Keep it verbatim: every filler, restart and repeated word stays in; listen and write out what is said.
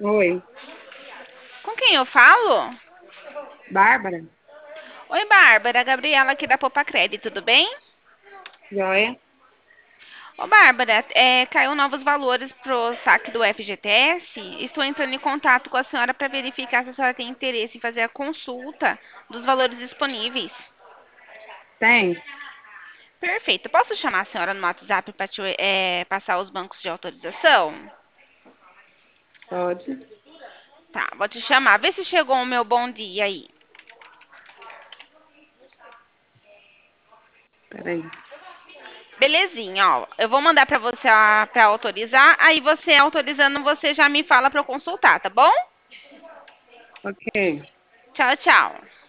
Oi, Com quem eu falo? Bárbara? Oi, Bárbara. Gabriela aqui da Popa Crédito, tudo bem? Joia? Ô, Bárbara, é, caiu novos valores pro saque do F G T S. Estou entrando em contato com a senhora para verificar se a senhora tem interesse em fazer a consulta dos valores disponíveis. Tem? Perfeito. Posso chamar a senhora no WhatsApp para passar os bancos de autorização? Pode. Tá, vou te chamar. Vê se chegou o meu bom dia aí. Peraí. Belezinha, ó. Eu vou mandar para você para autorizar. Aí você autorizando, você já me fala para eu consultar, tá bom? Ok. Tchau, tchau.